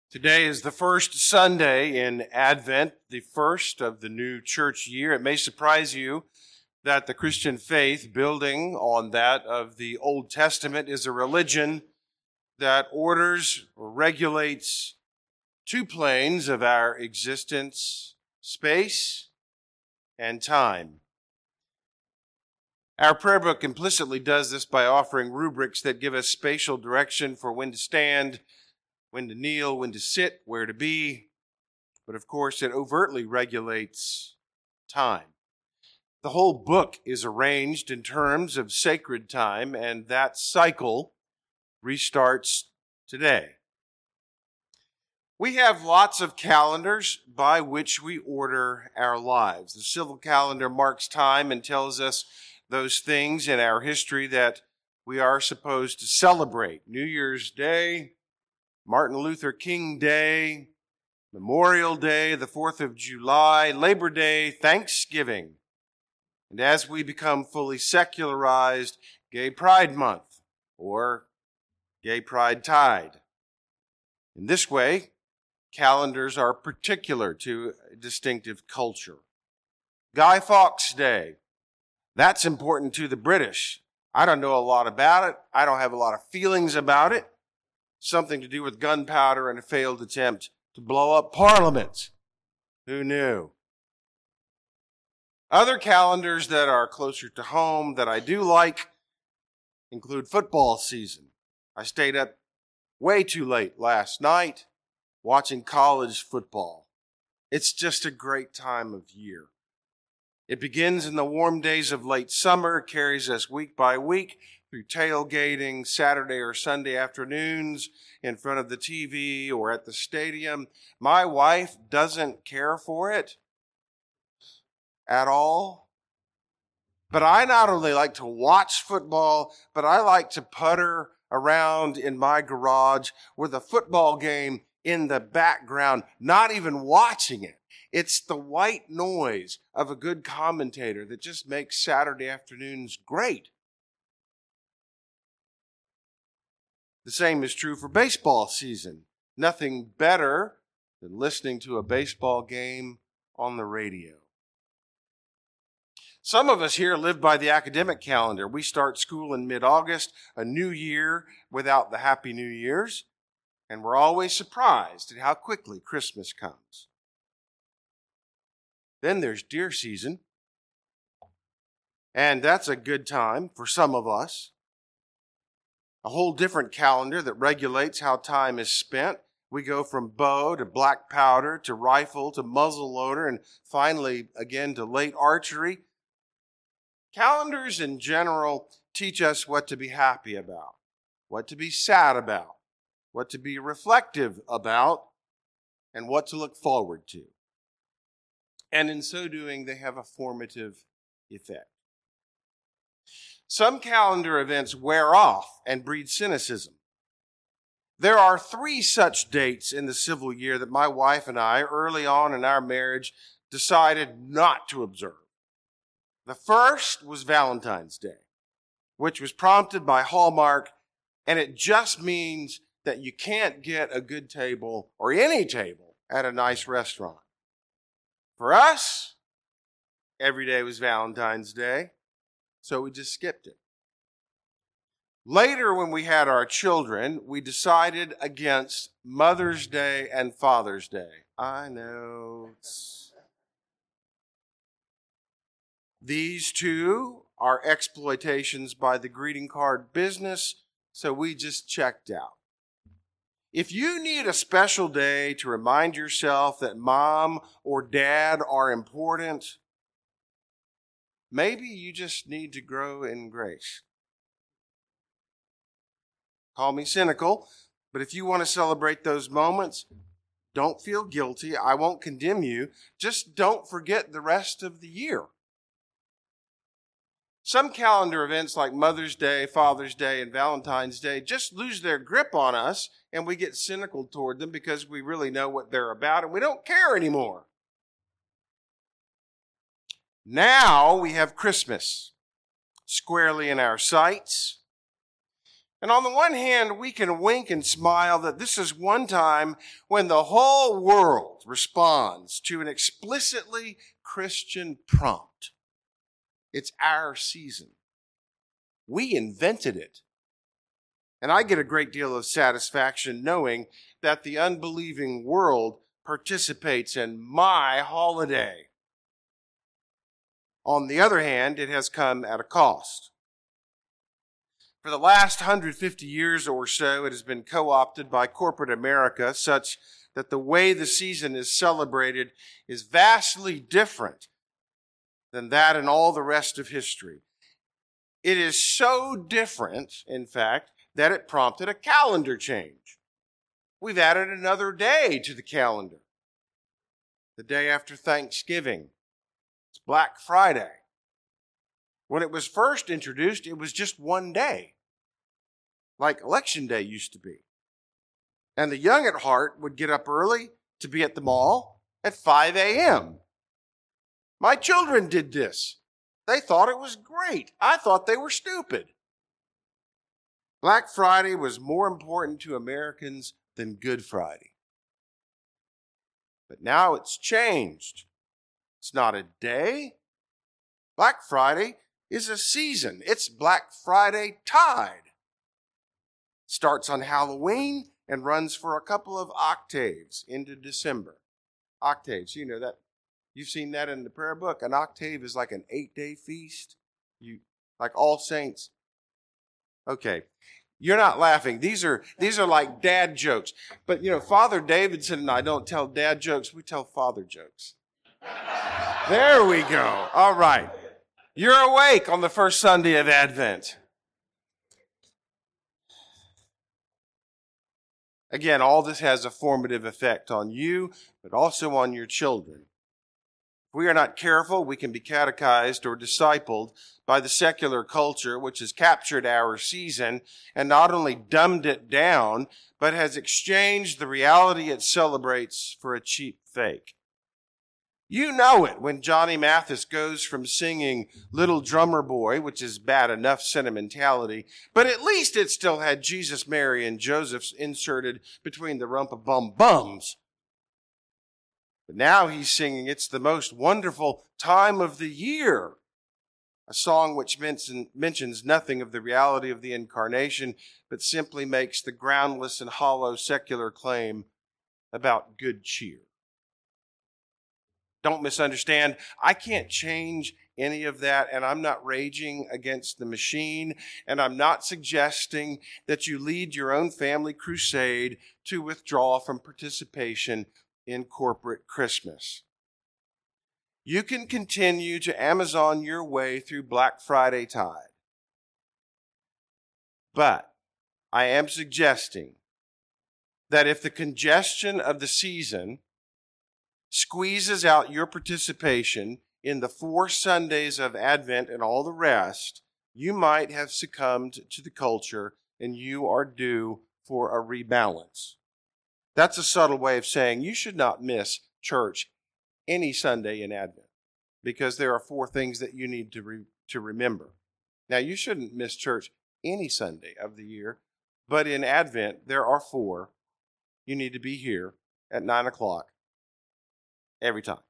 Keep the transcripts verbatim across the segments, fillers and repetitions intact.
Today is the first Sunday in Advent, the first of the new church year. It may surprise you that the Christian faith, building on that of the Old Testament, is a religion that orders or regulates two planes of our existence, space and time. Our prayer book implicitly does this by offering rubrics that give us spatial direction for when to stand, when to kneel, when to sit, where to be. But of course, it overtly regulates time. The whole book is arranged in terms of sacred time, and that cycle restarts today. We have lots of calendars by which we order our lives. The civil calendar marks time and tells us those things in our history that we are supposed to celebrate. New Year's Day, Martin Luther King Day, Memorial Day, the fourth of July, Labor Day, Thanksgiving. And as we become fully secularized, Gay Pride Month or Gay Pride Tide. In this way, calendars are particular to a distinctive culture. Guy Fawkes Day, that's important to the British. I don't know a lot about it. I don't have a lot of feelings about it. Something to do with gunpowder and a failed attempt to blow up Parliament. Who knew? Other calendars that are closer to home that I do like include football season. I stayed up way too late last night watching college football. It's just a great time of year. It begins in the warm days of late summer, carries us week by week through tailgating, Saturday or Sunday afternoons in front of the T V or at the stadium. My wife doesn't care for it at all. But I not only like to watch football, but I like to putter around in my garage with a football game in the background, not even watching it. It's the white noise of a good commentator that just makes Saturday afternoons great. The same is true for baseball season. Nothing better than listening to a baseball game on the radio. Some of us here live by the academic calendar. We start school in mid-August, a new year without the Happy New Year's, and we're always surprised at how quickly Christmas comes. Then there's deer season, and that's a good time for some of us. A whole different calendar that regulates how time is spent. We go from bow to black powder to rifle to muzzle loader and finally again to late archery. Calendars in general teach us what to be happy about, what to be sad about, what to be reflective about, and what to look forward to. And in so doing, they have a formative effect. Some calendar events wear off and breed cynicism. There are three such dates in the civil year that my wife and I, early on in our marriage, decided not to observe. The first was Valentine's Day, which was prompted by Hallmark, and it just means that you can't get a good table or any table at a nice restaurant. For us, every day was Valentine's Day, so we just skipped it. Later, when we had our children, we decided against Mother's Day and Father's Day. I know. These two are exploitations by the greeting card business, so we just checked out. If you need a special day to remind yourself that mom or dad are important, maybe you just need to grow in grace. Call me cynical, but if you want to celebrate those moments, don't feel guilty. I won't condemn you. Just don't forget the rest of the year. Some calendar events like Mother's Day, Father's Day, and Valentine's Day just lose their grip on us, and we get cynical toward them because we really know what they're about and we don't care anymore. Now we have Christmas squarely in our sights. And on the one hand, we can wink and smile that this is one time when the whole world responds to an explicitly Christian prompt. It's our season. We invented it. And I get a great deal of satisfaction knowing that the unbelieving world participates in my holiday. On the other hand, it has come at a cost. For the last one hundred fifty years or so, it has been co-opted by corporate America such that the way the season is celebrated is vastly different than that in all the rest of history. It is so different, in fact, that it prompted a calendar change. We've added another day to the calendar. The day after Thanksgiving. It's Black Friday. When it was first introduced, it was just one day, like Election Day used to be. And the young at heart would get up early to be at the mall at five a.m. My children did this. They thought it was great. I thought they were stupid. Black Friday was more important to Americans than Good Friday. But now it's changed. It's not a day. Black Friday is a season. It's Black Friday tide. Starts on Halloween and runs for a couple of octaves into December. Octaves, you know that. You've seen that in the prayer book. An octave is like an eight-day feast. You like All Saints. Okay. You're not laughing. These are these are like dad jokes. But you know, Father Davidson and I don't tell dad jokes, we tell father jokes. There we go. All right. You're awake on the first Sunday of Advent. Again, all this has a formative effect on you, but also on your children. If we are not careful, we can be catechized or discipled by the secular culture, which has captured our season and not only dumbed it down, but has exchanged the reality it celebrates for a cheap fake. You know it when Johnny Mathis goes from singing Little Drummer Boy, which is bad enough sentimentality, but at least it still had Jesus, Mary, and Joseph inserted between the rumpa-bum-bums. But now he's singing It's the Most Wonderful Time of the Year, a song which mention, mentions nothing of the reality of the incarnation, but simply makes the groundless and hollow secular claim about good cheer. Don't misunderstand. I can't change any of that, and I'm not raging against the machine, and I'm not suggesting that you lead your own family crusade to withdraw from participation in corporate Christmas. You can continue to Amazon your way through Black Friday tide. But I am suggesting that if the congestion of the season squeezes out your participation in the four Sundays of Advent and all the rest, you might have succumbed to the culture and you are due for a rebalance. That's a subtle way of saying you should not miss church any Sunday in Advent because there are four things that you need to, re- to remember. Now, you shouldn't miss church any Sunday of the year, but in Advent, there are four. You need to be here at nine o'clock. Every time.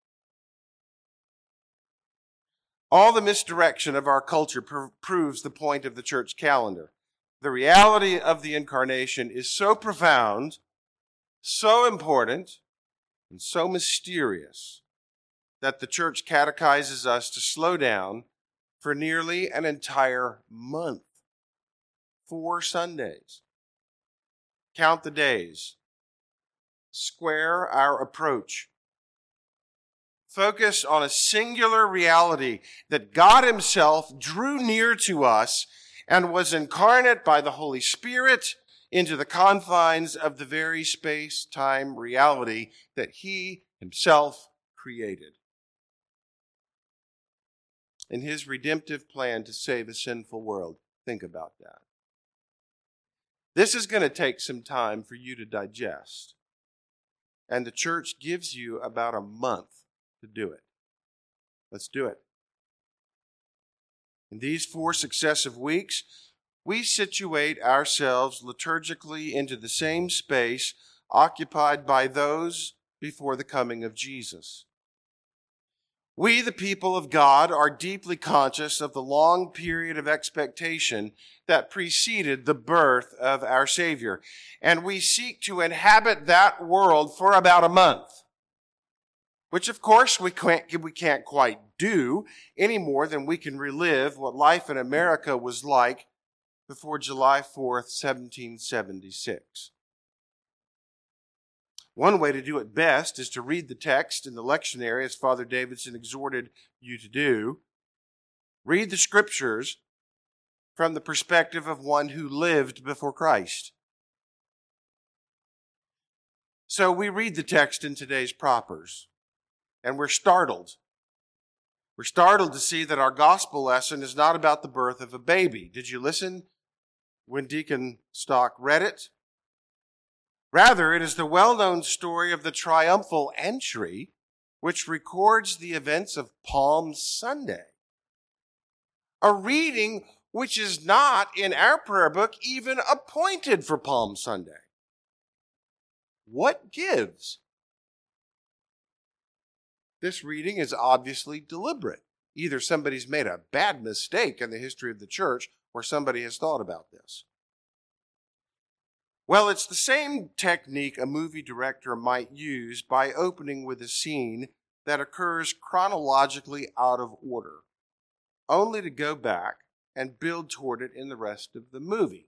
All the misdirection of our culture pr- proves the point of the church calendar. The reality of the incarnation is so profound, so important, and so mysterious that the church catechizes us to slow down for nearly an entire month. Four Sundays. Count the days. Square our approach. Focus on a singular reality that God Himself drew near to us and was incarnate by the Holy Spirit into the confines of the very space-time reality that He Himself created. In His redemptive plan to save a sinful world. Think about that. This is going to take some time for you to digest. And the church gives you about a month to do it. Let's do it. In these four successive weeks, we situate ourselves liturgically into the same space occupied by those before the coming of Jesus. We, the people of God, are deeply conscious of the long period of expectation that preceded the birth of our Savior, and we seek to inhabit that world for about a month, which of course we can't, we can't quite do any more than we can relive what life in America was like before July fourth, seventeen seventy-six. One way to do it best is to read the text in the lectionary, as Father Davidson exhorted you to do. Read the scriptures from the perspective of one who lived before Christ. So we read the text in today's propers, and we're startled. We're startled to see that our gospel lesson is not about the birth of a baby. Did you listen when Deacon Stock read it? Rather, it is the well-known story of the triumphal entry, which records the events of Palm Sunday. A reading which is not in our prayer book even appointed for Palm Sunday. What gives? This reading is obviously deliberate. Either somebody's made a bad mistake in the history of the church, or somebody has thought about this. Well, it's the same technique a movie director might use by opening with a scene that occurs chronologically out of order, only to go back and build toward it in the rest of the movie.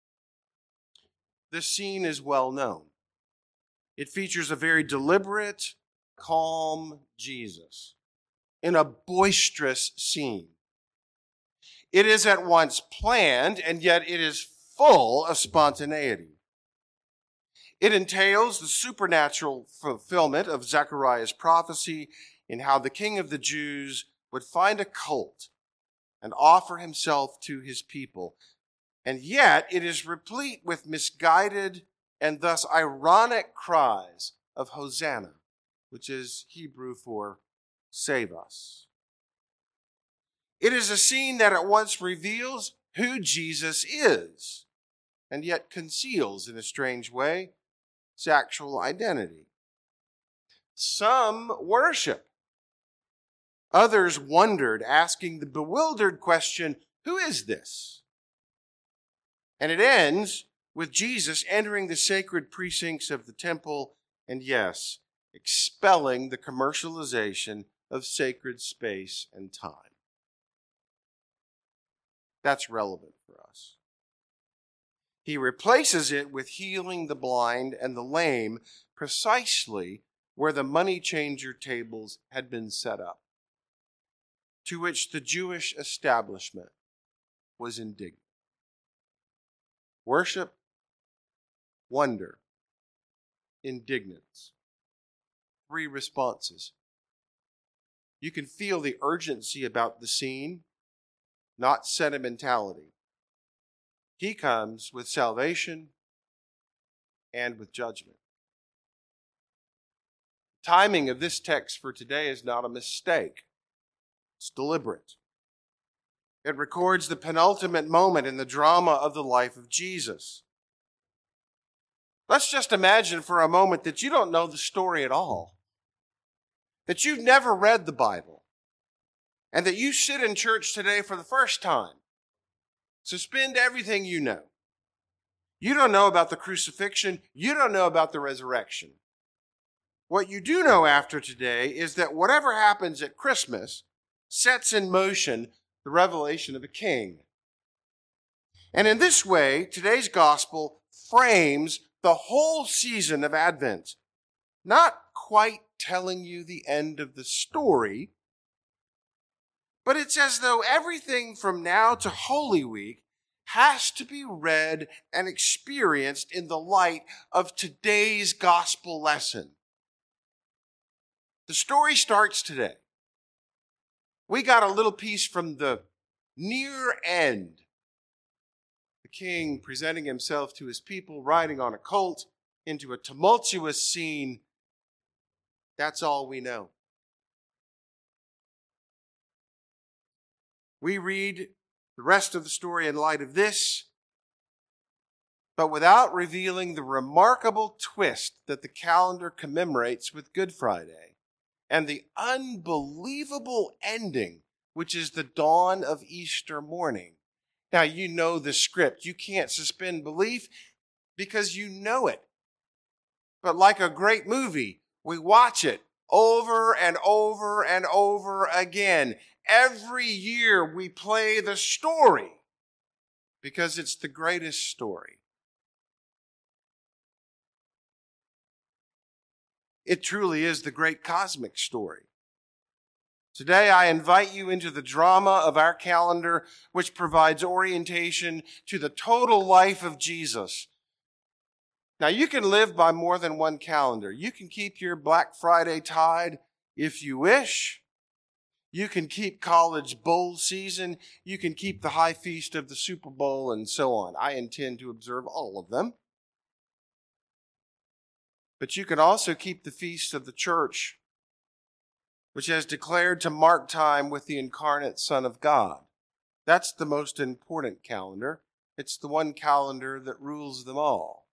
This scene is well known. It features a very deliberate, calm Jesus in a boisterous scene. It is at once planned, and yet it is full of spontaneity. It entails the supernatural fulfillment of Zechariah's prophecy in how the King of the Jews would find a colt and offer himself to his people. And yet it is replete with misguided and thus ironic cries of Hosanna, which is Hebrew for save us. It is a scene that at once reveals who Jesus is, and yet conceals in a strange way his actual identity. Some worship. Others wondered, asking the bewildered question, who is this? And it ends with Jesus entering the sacred precincts of the temple and, yes, expelling the commercialization of sacred space and time. That's relevant for us. He replaces it with healing the blind and the lame precisely where the money changer tables had been set up, to which the Jewish establishment was indignant. Worship, wonder, indignance. Three responses. You can feel the urgency about the scene, not sentimentality. He comes with salvation and with judgment. The timing of this text for today is not a mistake. It's deliberate. It records the penultimate moment in the drama of the life of Jesus. Let's just imagine for a moment that you don't know the story at all, that you've never read the Bible, and that you sit in church today for the first time. Suspend everything you know. You don't know about the crucifixion. You don't know about the resurrection. What you do know after today is that whatever happens at Christmas sets in motion the revelation of a king. And in this way, today's gospel frames the whole season of Advent, not quite telling you the end of the story, but it's as though everything from now to Holy Week has to be read and experienced in the light of today's gospel lesson. The story starts today. We got a little piece from the near end. The king presenting himself to his people, riding on a colt into a tumultuous scene. That's all we know. We read the rest of the story in light of this, but without revealing the remarkable twist that the calendar commemorates with Good Friday and the unbelievable ending, which is the dawn of Easter morning. Now, you know the script. You can't suspend belief because you know it. But like a great movie, we watch it over and over and over again. Every year we play the story because it's the greatest story. It truly is the great cosmic story. Today, I invite you into the drama of our calendar, which provides orientation to the total life of Jesus. Now, you can live by more than one calendar. You can keep your Black Friday tide if you wish. You can keep college bowl season. You can keep the high feast of the Super Bowl and so on. I intend to observe all of them. But you can also keep the feast of the church, which has declared to mark time with the incarnate Son of God. That's the most important calendar. It's the one calendar that rules them all.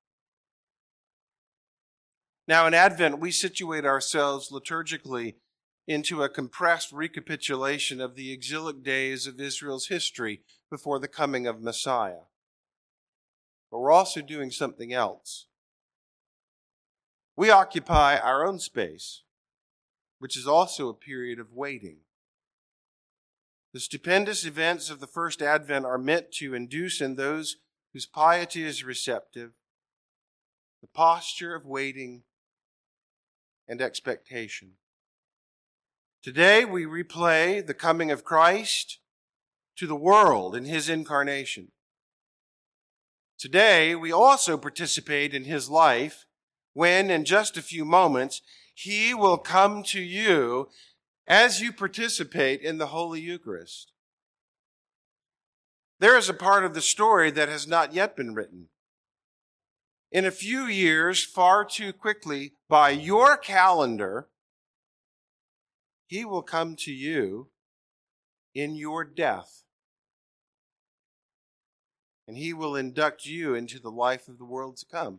Now, in Advent, we situate ourselves liturgically into a compressed recapitulation of the exilic days of Israel's history before the coming of Messiah. But we're also doing something else. We occupy our own space, which is also a period of waiting. The stupendous events of the first Advent are meant to induce in those whose piety is receptive the posture of waiting and expectation. Today we replay the coming of Christ to the world in his incarnation. Today we also participate in his life when, in just a few moments, he will come to you as you participate in the Holy Eucharist. There is a part of the story that has not yet been written. In a few years, far too quickly, by your calendar, he will come to you in your death. And he will induct you into the life of the world to come.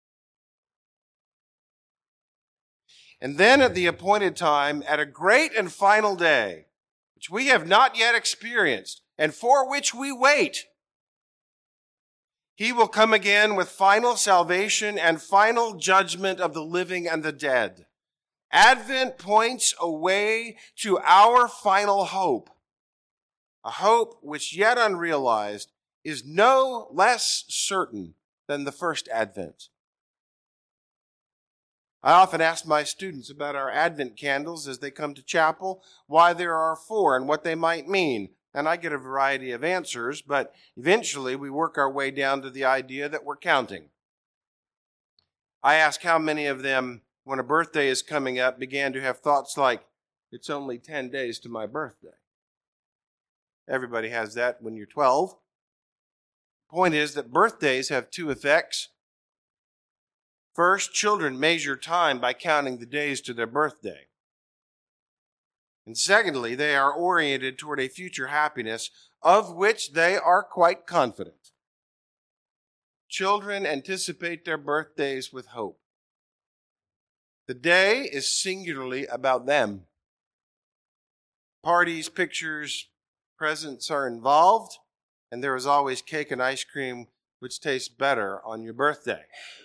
And then at the appointed time, at a great and final day, which we have not yet experienced, and for which we wait, he will come again with final salvation and final judgment of the living and the dead. Advent points a way to our final hope, a hope which, yet unrealized, is no less certain than the first Advent. I often ask my students about our Advent candles as they come to chapel, why there are four and what they might mean. And I get a variety of answers, but eventually we work our way down to the idea that we're counting. I ask how many of them, when a birthday is coming up, began to have thoughts like, it's only ten days to my birthday. Everybody has that when you're twelve. The point is that birthdays have two effects. First, children measure time by counting the days to their birthday. And secondly, they are oriented toward a future happiness of which they are quite confident. Children anticipate their birthdays with hope. The day is singularly about them. Parties, pictures, presents are involved, and there is always cake and ice cream which tastes better on your birthday.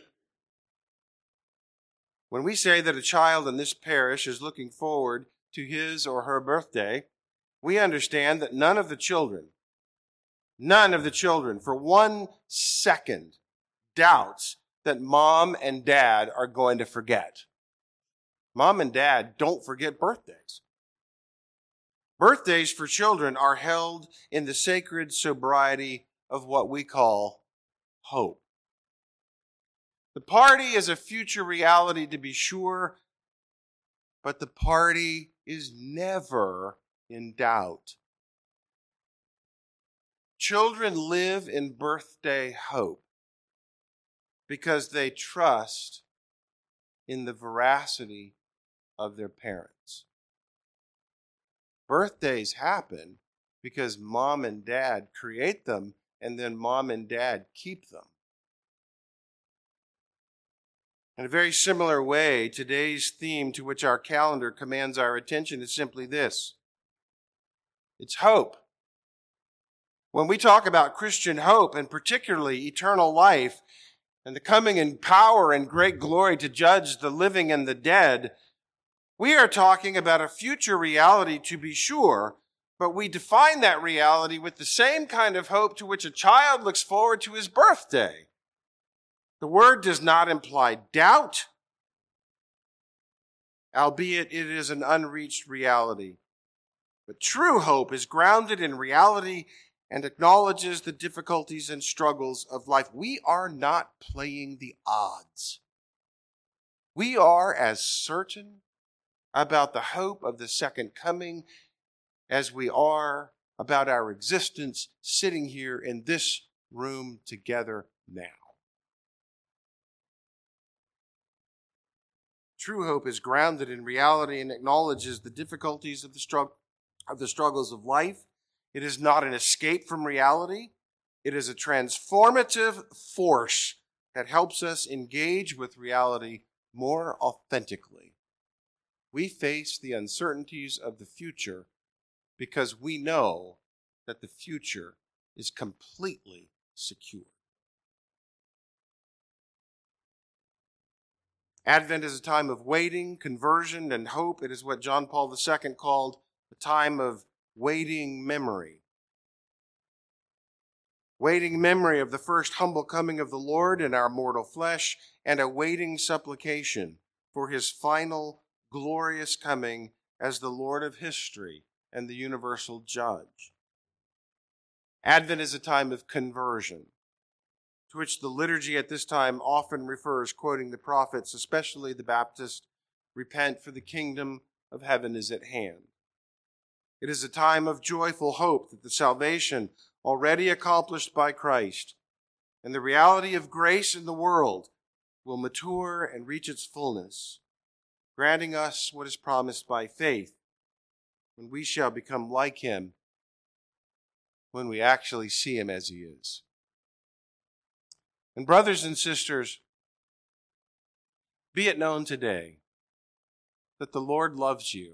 When we say that a child in this parish is looking forward to his or her birthday, we understand that none of the children, none of the children for one second doubts that mom and dad are going to forget. Mom and dad don't forget birthdays. Birthdays for children are held in the sacred sobriety of what we call hope. The party is a future reality, to be sure, but the party is never in doubt. Children live in birthday hope because they trust in the veracity of their parents. Birthdays happen because mom and dad create them, and then mom and dad keep them. In a very similar way, today's theme to which our calendar commands our attention is simply this. It's hope. When we talk about Christian hope, and particularly eternal life, and the coming in power and great glory to judge the living and the dead, we are talking about a future reality to be sure, but we define that reality with the same kind of hope to which a child looks forward to his birthday. The word does not imply doubt, albeit it is an unreached reality. But true hope is grounded in reality and acknowledges the difficulties and struggles of life. We are not playing the odds. We are as certain about the hope of the second coming as we are about our existence sitting here in this room together now. True hope is grounded in reality and acknowledges the difficulties of the, strugg- of the struggles of life. It is not an escape from reality. It is a transformative force that helps us engage with reality more authentically. We face the uncertainties of the future because we know that the future is completely secure. Advent is a time of waiting, conversion, and hope. It is what John Paul the Second called a time of waiting memory. Waiting memory of the first humble coming of the Lord in our mortal flesh, and a waiting supplication for his final glorious coming as the Lord of history and the universal judge. Advent is a time of conversion, to which the liturgy at this time often refers, quoting the prophets, especially the Baptist, "Repent, for the kingdom of heaven is at hand." It is a time of joyful hope that the salvation already accomplished by Christ and the reality of grace in the world will mature and reach its fullness, granting us what is promised by faith, when we shall become like him, when we actually see him as he is. And brothers and sisters, be it known today that the Lord loves you.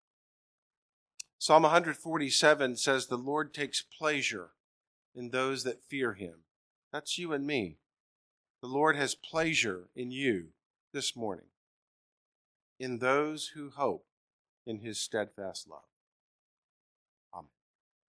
Psalm one forty-seven says the Lord takes pleasure in those that fear him. That's you and me. The Lord has pleasure in you this morning, in those who hope in his steadfast love.